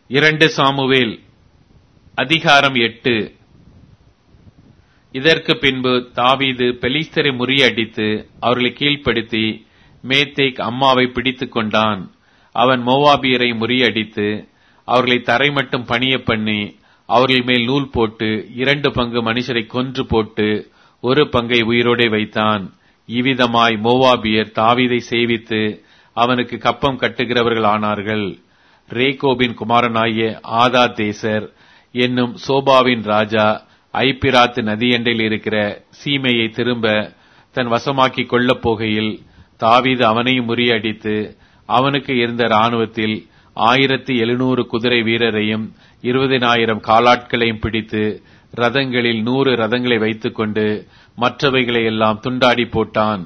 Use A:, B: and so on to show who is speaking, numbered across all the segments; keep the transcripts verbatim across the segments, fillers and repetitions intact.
A: இரண்டு சாமுவேல் அதிகாரம் எட்டு. இதற்கு பின்பு தாவீது பெலிஸ்தரை முறியடித்து அவர்களை கீழ்ப்படுத்தி மேத்தேக் அம்மாவை பிடித்துக் கொண்டான். அவன் மோவாபியரை முறியடித்து அவர்களை தரை மட்டும் பணிய பண்ணி அவர்கள் மேல் நூல் போட்டு இரண்டு பங்கு மனுஷரை கொன்று போட்டு ஒரு பங்கை உயிரோடே வைத்தான். இவ்விதமாய் மோவாபியர் தாவீதை சேவித்து அவனுக்கு கப்பம் கட்டுகிறவர்கள் ஆனார்கள். ரேகோபின் குமாரனாகிய ஆதா தேசர் என்னும் சோபாவின் ராஜா ஐப்பிராத்து நதியண்டையில் இருக்கிற சீமையை திரும்ப தன் வசமாக்கிக் கொள்ளப் போகையில் தாவீது அவனையும் முறியடித்து அவனுக்கு இருந்த இராணுவத்தில் ஆயிரத்தி எழுநூறு குதிரை வீரரையும் இருபதினாயிரம் காலாட்களையும் பிடித்து ரதங்களில் நூறு ரதங்களை வைத்துக் கொண்டு மற்றவைகளை எல்லாம் துண்டாடி போட்டான்.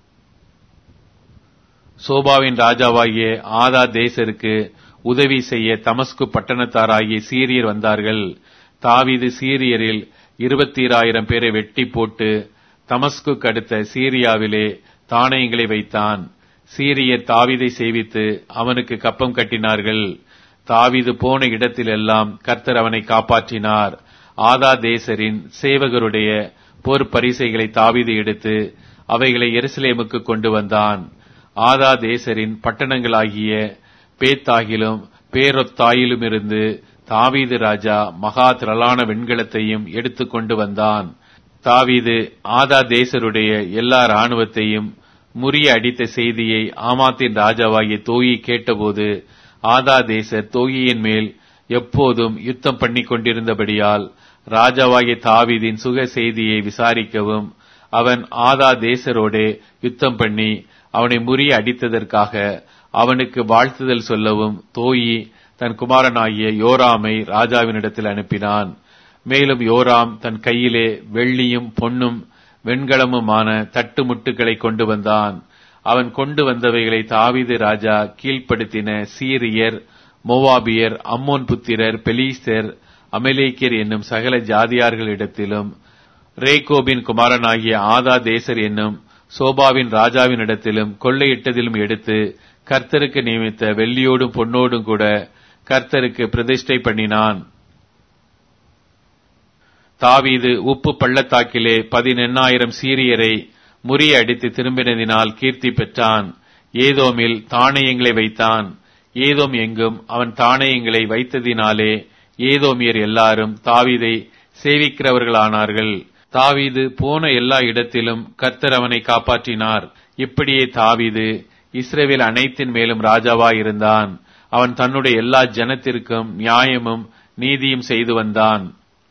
A: சோபாவின் ராஜாவாகிய ஆதா தேசருக்கு உதவி செய்ய தமஸ்கு பட்டணத்தாராகிய சீரியர் வந்தார்கள். தாவீது சீரியரில் இருபத்தீராயிரம் பேரை வெட்டி போட்டு தமஸ்கு அடுத்த சீரியாவிலே தானியங்களை வைத்தான். சீரியர் தாவீதை சேவித்து அவனுக்கு கப்பம் கட்டினார்கள். தாவீது போன இடத்திலெல்லாம் கர்த்தர் அவனை காப்பாற்றினார். ஆதா தேசரின் சேவகருடைய போர் பரிசைகளை தாவீது எடுத்து அவைகளை எருசலேமுக்கு கொண்டு வந்தான். ஆதா தேசரின் பட்டணங்களாகிய பேத்தாகிலும் பேரொத்தாயிலும் இருந்து தாவீது ராஜா மகா திரளான வெண்கலத்தையும் எடுத்து கொண்டு வந்தான். தாவீது ஆதா தேசருடைய எல்லா இராணுவத்தையும் முறிய அடித்த செய்தியை ஆமாத்தின் ராஜாவாகிய தோயி கேட்டபோது ஆதா தேசர் தோயியின் மேல் எப்போதும் யுத்தம் பண்ணி கொண்டிருந்தபடியால் ராஜாவாகிய தாவீதின் சுக செய்தியை விசாரிக்கவும் அவன் ஆதா தேசரோடே யுத்தம் பண்ணி அவனை முறிய அடித்ததற்காக அவனுக்கு வாழ்த்துதல் சொல்லவும் தோயி தன் குமாரனாகிய யோராமை ராஜாவினிடத்தில் அனுப்பினான். மேலும் யோராம் தன் கையிலே வெள்ளியும் பொன்னும் வெண்கலமுமான தட்டு முட்டுகளை கொண்டு வந்தான். அவன் கொண்டு வந்தவைகளை தாவீது ராஜா கீழ்ப்படுத்தின சீரியர், மோவாபியர், அம்மோன் புத்திரர், பெலிஸ்தர், அமலேக்கியர் என்னும் சகல ஜாதியார்களிடத்திலும் ரேகோபின் குமாரனாகிய ஆதா தேசர் என்னும் சோபாவின் ராஜாவினிடத்திலும் கொள்ளையிட்டதிலும் எடுத்து கர்த்தருக்கு நியமித்த வெள்ளியோடும் பொன்னோடும் கூட கர்த்தருக்கு பிரதிஷ்டை பண்ணினான். தாவீது உப்பு பள்ளத்தாக்கிலே பதினெண்ணாயிரம் சீரியரை முறிய அடித்து திரும்பினதினால் கீர்த்தி பெற்றான். ஏதோமில் தானியங்களை வைத்தான். ஏதோம் எங்கும் அவன் தானியங்களை வைத்ததினாலே ஏதோமியர் எல்லாரும் தாவீதை சேவிக்கிறவர்களானார்கள். தாவீது போன எல்லா இடத்திலும் கர்த்தர் அவனை காப்பாற்றினார். இப்படியே தாவீது இஸ்ரவேல் அனைத்தின் மேலும் ராஜாவாயிருந்தான். அவன் தன்னுடைய எல்லா ஜனத்திற்கும் நியாயமும் நீதியும் செய்து வந்தான்.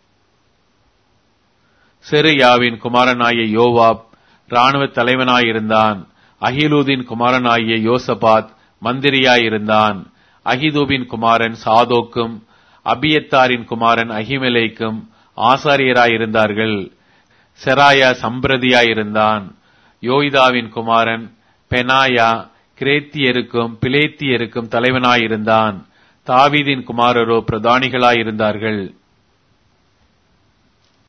A: செருயாவின் குமாரனாகிய யோவாப் இராணுவ தலைவனாயிருந்தான். அகிலூதின் குமாரனாகிய யோசபாத் மந்திரியாயிருந்தான். அகிதூபின் குமாரன் சாதோக்கும் அபியத்தாரின் குமாரன் அகிமெலேக்கும் ஆசாரியராயிருந்தார்கள். செராயா சம்பிரதியாயிருந்தான். யோய்தாவின் குமாரன் பெனாயா கிரேத்தியருக்கும் பிலேத்தியருக்கும் தலைவனாயிருந்தான். தாவீதின் குமாரரோ பிரதானிகளாயிருந்தார்கள்.